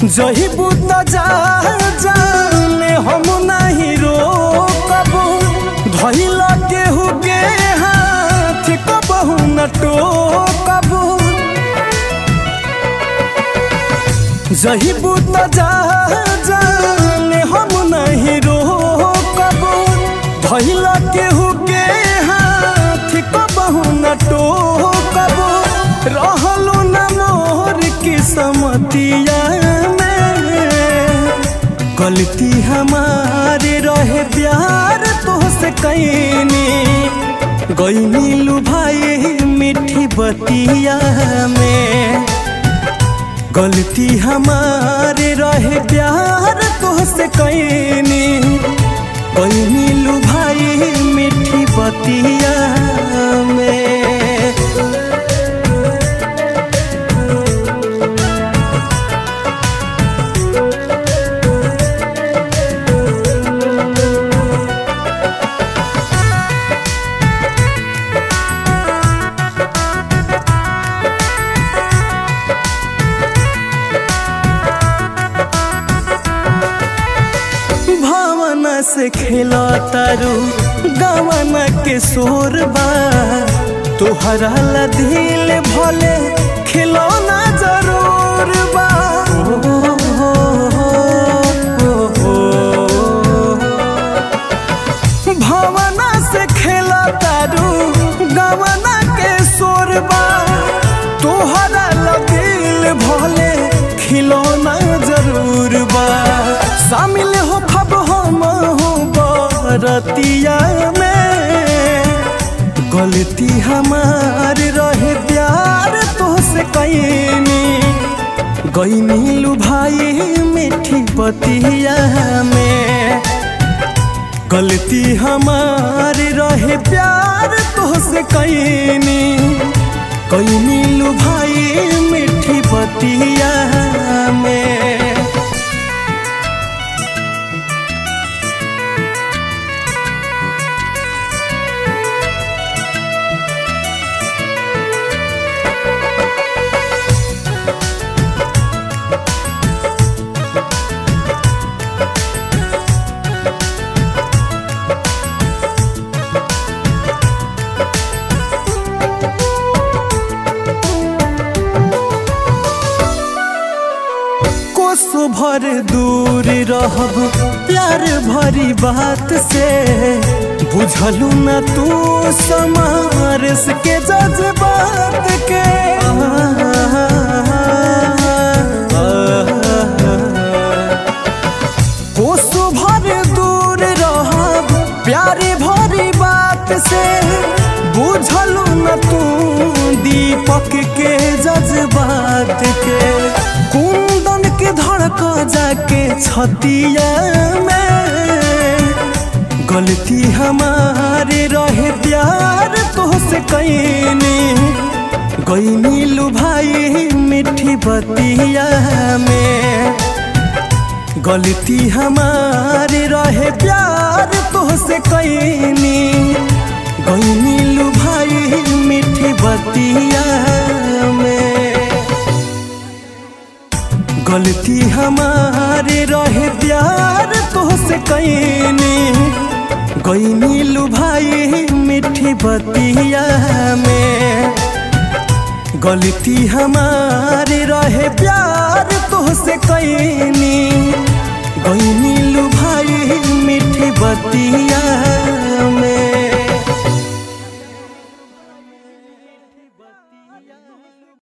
जही बुता जाने हम नहीं रोकबू धइल केहू के हाथ कबहू न टोकबू जही बुता जाने हम नहीं रोकबू धइल केहू के हाथ कबहू न टोकबू रहलो न मोर किस्मतिया गलती हमारे रहे प्यार तोहसे कैनी गईनी लुभाई मीठी बतिया में गलती हमारे रहे प्यार तोहसे कैनी गईनी लुभाई मीठी बतिया में। से खेला तारू गवन के शोरबा तुहरा ला दिल भले खिलौना जरूर बा भावना से खेला तारू गवन के शोरबा तुहरा ला दिल भले खिलौना जरूर बा शामिल हो खब हम रतिया में गलती हमार रहे प्यार तोहसे कैनी गईनी लुभाई मीठी बतिया में गलती हमार रहे प्यार तोहसे कैनी गईनी लुभाई मीठी बतिया में। भर दूर रहब प्यार भरी बात से बुझलू न तू समारस के जज्बात के कोसो भर दूर रहब प्यार भरी बात से बुझलू न तू दीपक के जज्बात के कुंदन के धड़क जाके छतिया में गलती हमारे रहे प्यार तोहसे कैनी गईनी लुभाई मीठी बतिया में गलती हमारे रहे प्यार तोहसे कैनी गईनी लुभाई मीठी बतिया में गलती हमारे रहे प्यार तोहसे कैनी गईनी लुभाई मीठी बतिया में गलती हमारे रहे प्यार तोहसे कैनी गईनी लुभाई मीठी बतिया